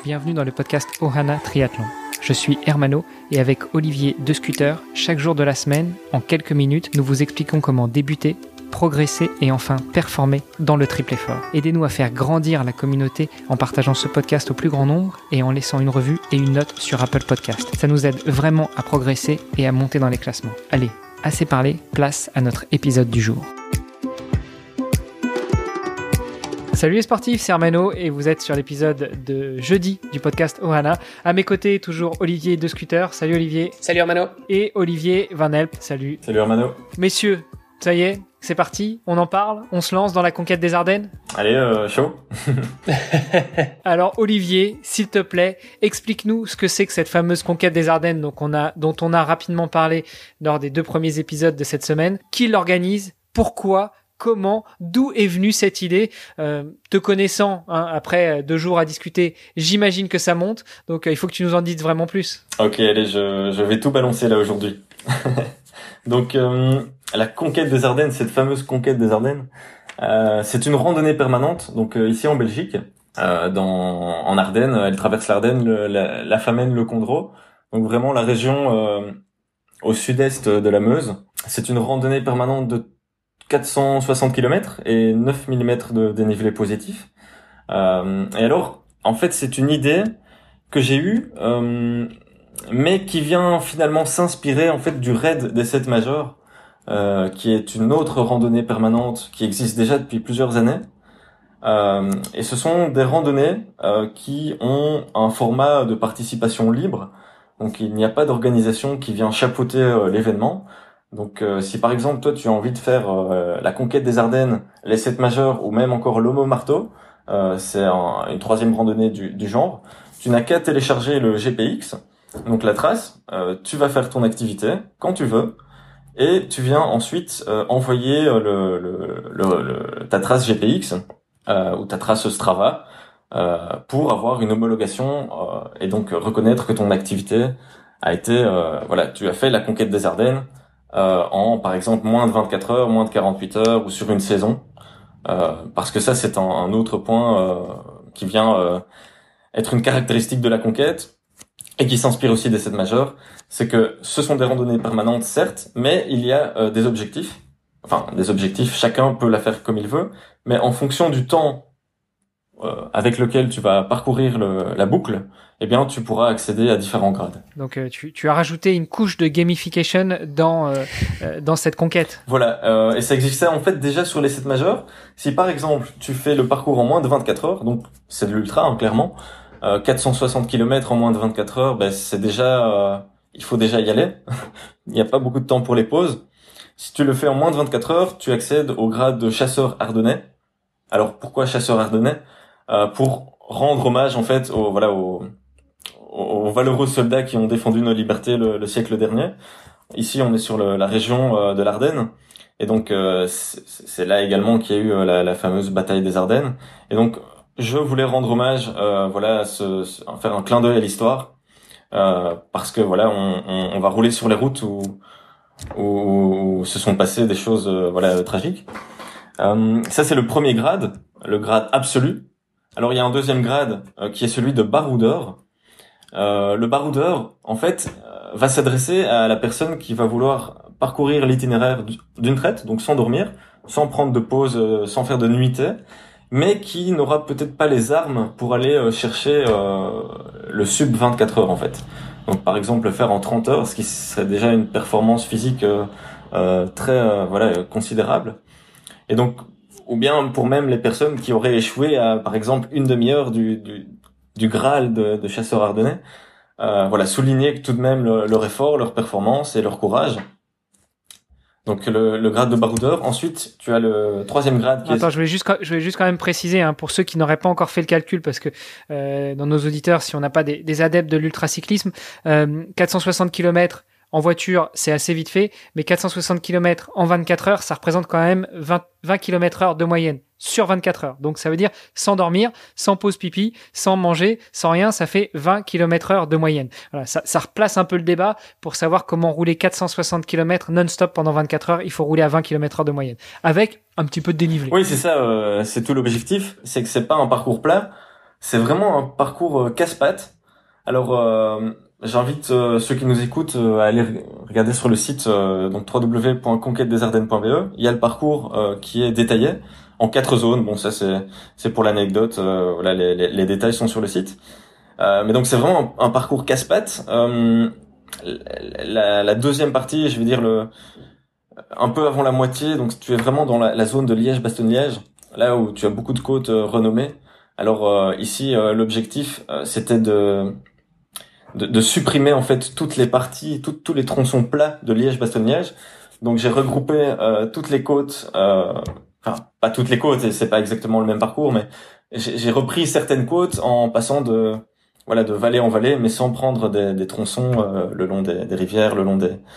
bienvenue dans le podcast Ohana Triathlon. Je suis Hermano et avec Olivier de Scooter, chaque jour de la semaine, en quelques minutes, nous vous expliquons comment débuter, progresser et enfin performer dans le triple effort. Aidez-nous à faire grandir la communauté en partageant ce podcast au plus grand nombre et en laissant une revue et une note sur Apple Podcast. Ça nous aide vraiment à progresser et à monter dans les classements. Allez, assez parlé, place à notre épisode du jour. Salut les sportifs, c'est Hermano et vous êtes sur l'épisode de jeudi du podcast Ohana. À mes côtés, toujours Olivier de Scooter. Salut Olivier. Salut Hermano. Et Olivier Van Help. Salut. Salut Hermano. Messieurs, ça y est, c'est parti, on en parle, on se lance dans la conquête des Ardennes. Allez, chaud. Alors Olivier, s'il te plaît, explique-nous ce que c'est que cette fameuse conquête des Ardennes dont on a rapidement parlé lors des 2 premiers épisodes de cette semaine. Qui l'organise? Pourquoi? Comment, d'où est venue cette idée? Te connaissant, après 2 jours à discuter, j'imagine que ça monte. Donc, il faut que tu nous en dises vraiment plus. Ok, allez, je vais tout balancer là aujourd'hui. Donc, la conquête des Ardennes, cette fameuse conquête des Ardennes, c'est une randonnée permanente. Donc, ici en Belgique, en Ardennes, elle traverse l'Ardenne, la Famenne, le Condro. Donc, vraiment la région au sud-est de la Meuse. C'est une randonnée permanente de 460 km et 9 mm de dénivelé positif. Et alors, en fait, c'est une idée que j'ai eue, mais qui vient finalement s'inspirer en fait du raid des 7 majors, qui est une autre randonnée permanente qui existe déjà depuis plusieurs années. Et ce sont des randonnées qui ont un format de participation libre. Donc, il n'y a pas d'organisation qui vient chapeauter l'événement. Donc, si par exemple, toi, tu as envie de faire la conquête des Ardennes, les 7 majeurs, ou même encore l'Homo Marteau, c'est une 3e randonnée du genre, tu n'as qu'à télécharger le GPX, donc la trace, tu vas faire ton activité quand tu veux, et tu viens ensuite envoyer ta trace GPX, ou ta trace Strava, pour avoir une homologation, et donc reconnaître que ton activité a été, tu as fait la conquête des Ardennes, en par exemple moins de 24 heures, moins de 48 heures ou sur une saison, parce que ça c'est un autre point qui vient être une caractéristique de la conquête et qui s'inspire aussi des 7 majeurs, c'est que ce sont des randonnées permanentes certes, mais il y a des objectifs, chacun peut la faire comme il veut, mais en fonction du temps avec lequel tu vas parcourir la boucle, eh bien tu pourras accéder à différents grades. Donc tu as rajouté une couche de gamification dans cette conquête. Voilà, et ça existait en fait déjà sur les 7 majeurs. Si par exemple tu fais le parcours en moins de 24 heures, donc c'est de l'ultra clairement, 460 km en moins de 24 heures, c'est déjà il faut déjà y aller. Il n'y a pas beaucoup de temps pour les pauses. Si tu le fais en moins de 24 heures, tu accèdes au grade de chasseur ardennais. Alors pourquoi chasseur ardennais? Pour rendre hommage en fait aux valeureux soldats qui ont défendu nos libertés le siècle dernier. Ici, on est sur la région de l'Ardenne, et donc c'est là également qu'il y a eu la fameuse bataille des Ardennes. Et donc, je voulais rendre hommage, faire un clin d'œil à l'histoire, parce que on va rouler sur les routes où se sont passées des choses tragiques. Ça, c'est le premier grade, le grade absolu. Alors, il y a un deuxième grade qui est celui de baroudeur. Le baroudeur, en fait, va s'adresser à la personne qui va vouloir parcourir l'itinéraire d'une traite, donc sans dormir, sans prendre de pause, sans faire de nuitée, mais qui n'aura peut-être pas les armes pour aller chercher le sub 24 heures, en fait. Donc, par exemple, le faire en 30 heures, ce qui serait déjà une performance physique très considérable. Et donc, ou bien pour même les personnes qui auraient échoué à, par exemple, une demi-heure du Graal de chasseurs ardennais, souligner que tout de même leur effort, leur performance et leur courage. Donc le grade de baroudeur. Ensuite, tu as le 3e grade qui Attends, je vais juste quand même préciser, pour ceux qui n'auraient pas encore fait le calcul, parce que dans nos auditeurs, si on n'a pas des adeptes de l'ultracyclisme, 460 km en voiture, c'est assez vite fait, mais 460 km en 24 heures, ça représente quand même 20 km/h de moyenne sur 24 heures. Donc ça veut dire sans dormir, sans pause pipi, sans manger, sans rien, ça fait 20 km/h de moyenne. Voilà, ça replace un peu le débat pour savoir comment rouler 460 km non-stop pendant 24 heures. Il faut rouler à 20 km/h de moyenne, avec un petit peu de dénivelé. Oui, c'est ça, c'est tout l'objectif, c'est que c'est pas un parcours plat. C'est vraiment un parcours casse-pattes. Alors, j'invite ceux qui nous écoutent à aller regarder sur le site donc www.conquêtedesardennes.be. Il y a le parcours qui est détaillé en 4 zones. Bon, ça c'est pour l'anecdote. Voilà, les détails sont sur le site. Mais donc c'est vraiment un parcours casse-pattes. La deuxième partie, je vais dire un peu avant la moitié, donc tu es vraiment dans la zone de Liège-Bastogne-Liège, là où tu as beaucoup de côtes renommées. Alors ici, l'objectif, c'était de supprimer en fait toutes les parties, tous les tronçons plats de Liège-Bastogne-Liège. Donc j'ai regroupé toutes les côtes, enfin pas toutes les côtes, et c'est pas exactement le même parcours, mais j'ai repris certaines côtes en passant de vallée en vallée, mais sans prendre des tronçons le long des rivières, le long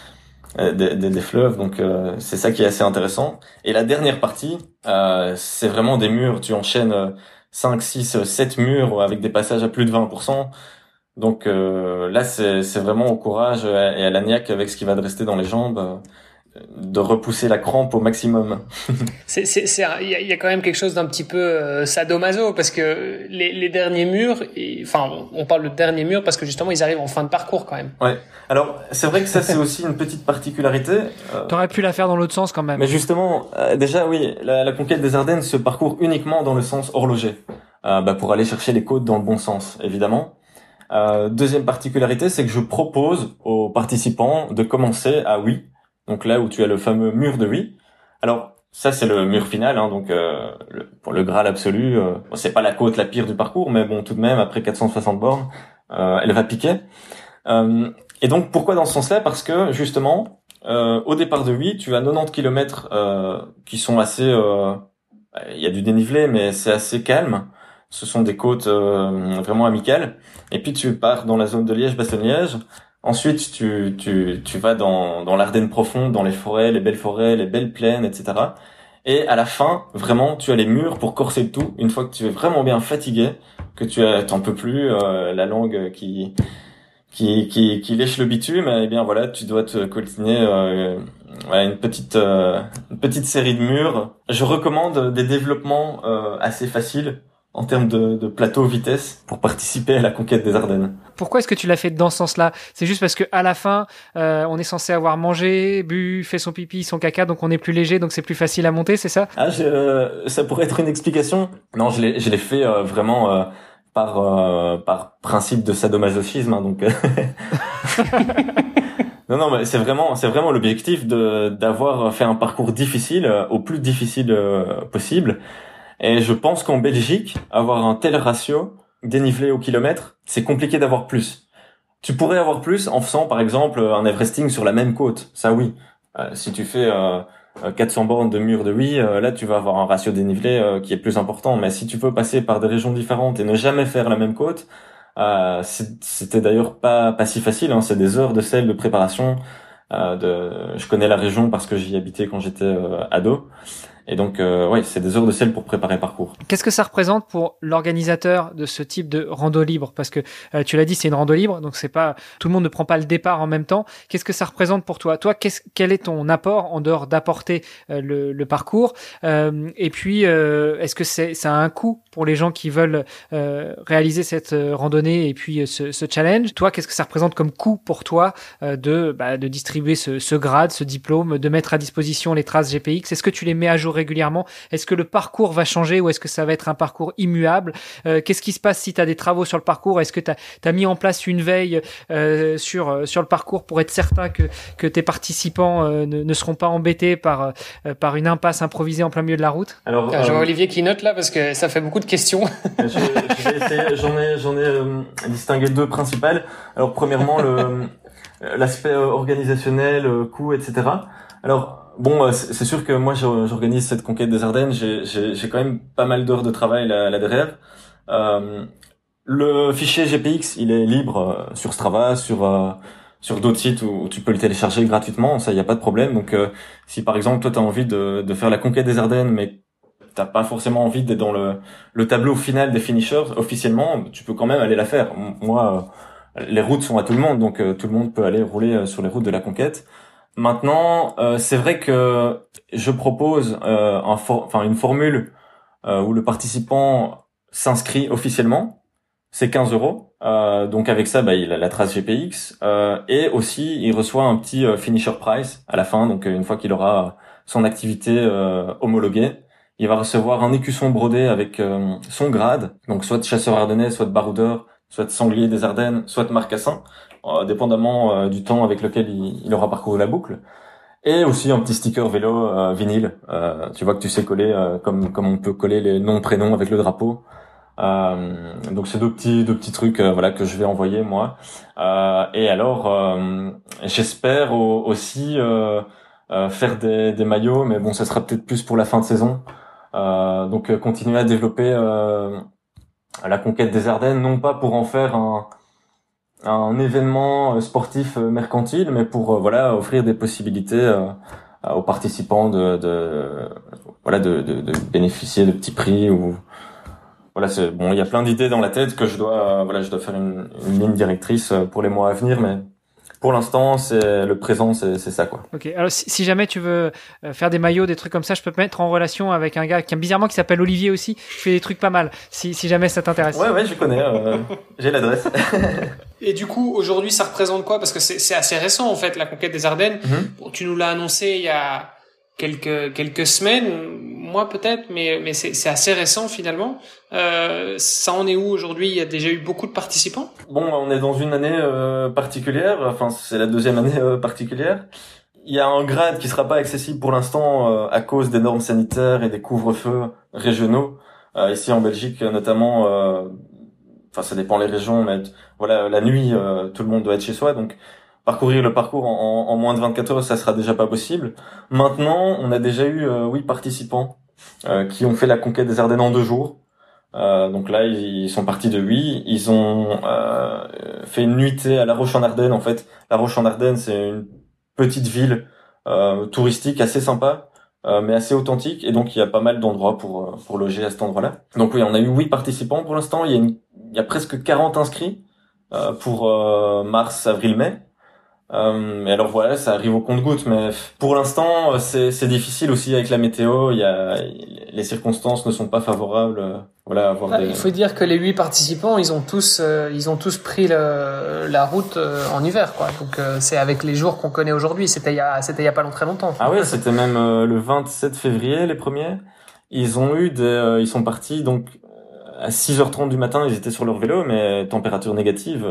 des fleuves. Donc c'est ça qui est assez intéressant. Et la dernière partie, c'est vraiment des murs. Tu enchaînes 5, 6, 7 murs avec des passages à plus de 20%. Donc là, c'est vraiment au courage et à la niaque avec ce qui va te rester dans les jambes, de repousser la crampe au maximum. Il y a quand même quelque chose d'un petit peu sadomaso, parce que les derniers murs, enfin, on parle de derniers murs parce que justement ils arrivent en fin de parcours quand même. Ouais. Alors c'est vrai que ça c'est aussi une petite particularité. T'aurais pu la faire dans l'autre sens quand même. Mais justement, déjà oui, la conquête des Ardennes se parcourt uniquement dans le sens horloger, pour aller chercher les côtes dans le bon sens, évidemment. Deuxième particularité, c'est que je propose aux participants de commencer à Huy, donc là où tu as le fameux mur de Huy. Alors ça c'est le mur final, hein, donc pour le Graal absolu, c'est pas la côte la pire du parcours, mais bon tout de même après 460 bornes, elle va piquer. Et donc pourquoi dans ce sens-là? Parce que justement au départ de Huy, tu as 90 km qui sont assez, il y a du dénivelé, mais c'est assez calme. Ce sont des côtes vraiment amicales. Et puis tu pars dans la zone de Liège-Bastogne-Liège. Ensuite, tu vas dans l'Ardenne profonde, dans les forêts, les belles plaines, etc. Et à la fin, vraiment, tu as les murs pour corser le tout. Une fois que tu es vraiment bien fatigué, que t'en peux plus, la langue qui lèche le bitume, eh bien voilà, tu dois te coltiner une petite série de murs. Je recommande des développements assez faciles en termes de plateau vitesse pour participer à la conquête des Ardennes. Pourquoi est-ce que tu l'as fait dans ce sens-là? C'est juste parce que à la fin, on est censé avoir mangé, bu, fait son pipi, son caca, donc on est plus léger, donc c'est plus facile à monter, c'est ça? Ah, ça pourrait être une explication. Non, je l'ai fait vraiment par principe de sadomasochisme, hein, donc. Non, mais c'est vraiment l'objectif d'avoir fait un parcours difficile, au plus difficile possible. Et je pense qu'en Belgique, avoir un tel ratio dénivelé au kilomètre, c'est compliqué d'avoir plus. Tu pourrais avoir plus en faisant, par exemple, un Everesting sur la même côte. Ça, oui. Si tu fais 400 bornes de mur de Huy, là, tu vas avoir un ratio dénivelé qui est plus important. Mais si tu peux passer par des régions différentes et ne jamais faire la même côte, c'était d'ailleurs pas si facile. Hein. C'est des heures de selle de préparation. Je connais la région parce que j'y habitais quand j'étais ado. Et donc, c'est des heures de selle pour préparer le parcours. Qu'est-ce que ça représente pour l'organisateur de ce type de rando libre? Parce que tu l'as dit, c'est une rando libre, donc c'est pas tout le monde ne prend pas le départ en même temps. Qu'est-ce que ça représente pour toi? Toi, quel est ton apport en dehors d'apporter le parcours? Et puis, est-ce que ça a un coût pour les gens qui veulent réaliser cette randonnée et puis ce challenge? Toi, qu'est-ce que ça représente comme coût pour toi de distribuer ce grade, ce diplôme, de mettre à disposition les traces GPX? Est-ce que tu les mets à jour régulièrement? Est-ce que le parcours va changer ou est-ce que ça va être un parcours immuable? Qu'est-ce qui se passe si tu as des travaux sur le parcours? Est-ce que tu as mis en place une veille sur le parcours pour être certain que tes participants ne seront pas embêtés par une impasse improvisée en plein milieu de la route? Alors, je vois Olivier qui note là parce que ça fait beaucoup de questions. Je vais essayer, j'en ai distingué 2 principales. Alors premièrement l'aspect organisationnel, coût, etc. Alors bon, c'est sûr que moi j'organise cette conquête des Ardennes, j'ai quand même pas mal d'heures de travail là derrière. Le fichier GPX, il est libre sur Strava, sur d'autres sites où tu peux le télécharger gratuitement, ça y a pas de problème. Donc si par exemple toi t'as envie de faire la conquête des Ardennes mais t'as pas forcément envie d'être dans le tableau final des finishers officiellement, tu peux quand même aller la faire. Moi les routes sont à tout le monde, donc tout le monde peut aller rouler sur les routes de la conquête. Maintenant, c'est vrai que je propose une formule où le participant s'inscrit officiellement, c'est 15 €. Donc avec ça, il a la trace GPX et aussi il reçoit un petit finisher prize à la fin. Donc une fois qu'il aura son activité homologuée, il va recevoir un écusson brodé avec son grade, donc soit de chasseur ardennais, soit de baroudeur, soit de sanglier des Ardennes, soit de marcassin, dépendamment du temps avec lequel il aura parcouru la boucle. Et aussi un petit sticker vélo vinyle. Tu vois que tu sais coller comme on peut coller les noms prénoms avec le drapeau. Donc c'est deux petits trucs que je vais envoyer moi. Et alors j'espère aussi faire des maillots, mais bon ça sera peut-être plus pour la fin de saison. Donc continuer à développer la conquête des Ardennes, non pas pour en faire un événement sportif mercantile, mais pour offrir des possibilités aux participants de bénéficier de petits prix ou c'est bon. Il y a plein d'idées dans la tête que je dois faire une ligne directrice pour les mois à venir, mais pour l'instant, c'est le présent, c'est ça quoi. Ok. Alors si jamais tu veux faire des maillots, des trucs comme ça, je peux te mettre en relation avec un gars qui bizarrement qui s'appelle Olivier aussi. Je fais des trucs pas mal. Si jamais ça t'intéresse. Ouais, je connais. J'ai l'adresse. Et du coup, aujourd'hui, ça représente quoi? Parce que c'est assez récent en fait la conquête des Ardennes. Bon, tu nous l'as annoncé il y a quelques semaines, mois peut-être, mais c'est assez récent finalement. Ça en est où aujourd'hui? Il y a déjà eu beaucoup de participants? Bon, on est dans une année particulière. Enfin, c'est la deuxième année particulière. Il y a un grade qui sera pas accessible pour l'instant à cause des normes sanitaires et des couvre-feux régionaux. Ici en Belgique notamment, ça dépend les régions, mais la nuit, tout le monde doit être chez soi, donc parcourir le parcours en moins de 24 heures, ça sera déjà pas possible. Maintenant, on a déjà eu 8 participants qui ont fait la conquête des Ardennes en 2 jours. Donc là, ils sont partis de 8. Ils ont fait une nuitée à La Roche-en-Ardenne. En fait, La Roche-en-Ardenne, c'est une petite ville touristique assez sympa, mais assez authentique. Et donc, il y a pas mal d'endroits pour loger à cet endroit-là. Donc oui, on a eu 8 participants pour l'instant. Il y a presque 40 inscrits pour mars, avril, mai. Et alors ça arrive au compte-gouttes, mais pour l'instant c'est difficile aussi avec la météo. Les circonstances ne sont pas favorables. Il faut dire que les 8 participants, ils ont tous pris la route en hiver, quoi. Donc c'est avec les jours qu'on connaît aujourd'hui. C'était il y a pas très longtemps. Ah oui, c'était même le 27 février les premiers. Ils sont partis donc à 6h30 du matin. Ils étaient sur leur vélo, mais température négative.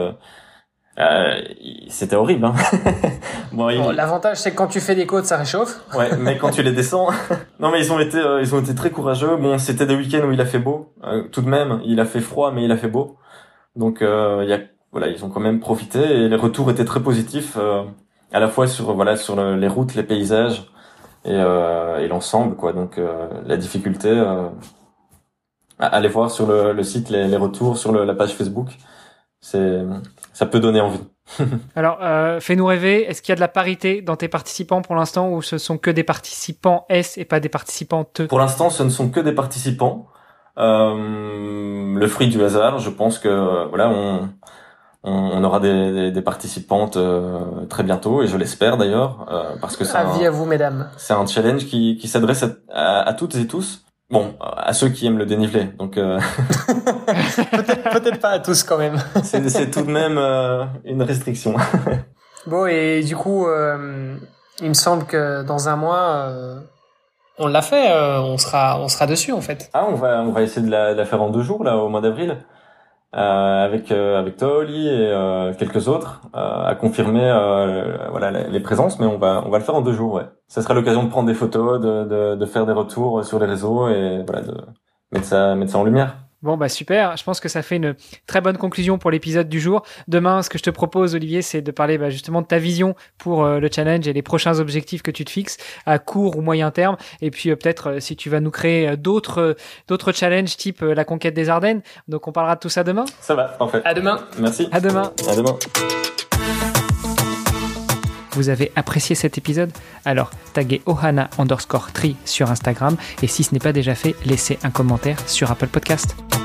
C'était horrible, hein. L'avantage c'est que quand tu fais des côtes ça réchauffe. Ouais, mais quand tu les descends. Non, mais ils ont été très courageux. Bon, c'était des week-ends où il a fait beau. Tout de même, il a fait froid, mais il a fait beau. Donc ils ont quand même profité et les retours étaient très positifs à la fois sur les routes, les paysages et l'ensemble quoi. Donc la difficulté allez voir sur le site les retours sur la page Facebook. Ça peut donner envie. Alors, fais-nous rêver. Est-ce qu'il y a de la parité dans tes participants pour l'instant ou ce sont que des participants S et pas des participants T? Pour l'instant, ce ne sont que des participants. Le fruit du hasard, je pense que on aura des participantes très bientôt et je l'espère d'ailleurs parce que avis à vous mesdames. C'est un challenge qui s'adresse à toutes et tous. Bon, à ceux qui aiment le dénivelé, donc peut-être pas à tous quand même. c'est tout de même une restriction. Bon, et du coup, il me semble que dans un mois, on l'a fait, on sera dessus en fait. Ah, on va essayer de la faire en 2 jours là, au mois d'avril, avec toi, Oli, et quelques autres, à confirmer les présences, mais on va le faire en 2 jours, ouais. Ça sera l'occasion de prendre des photos, de faire des retours sur les réseaux et de mettre ça en lumière. Bon, super. Je pense que ça fait une très bonne conclusion pour l'épisode du jour. Demain, ce que je te propose, Olivier, c'est de parler justement de ta vision pour le challenge et les prochains objectifs que tu te fixes à court ou moyen terme. Et puis peut-être si tu vas nous créer d'autres challenges type la conquête des Ardennes. Donc, on parlera de tout ça demain. Ça va, parfait. À demain. Merci. À demain. À demain. Vous avez apprécié cet épisode? Alors, taguez Ohana_3 sur Instagram et si ce n'est pas déjà fait, laissez un commentaire sur Apple Podcast.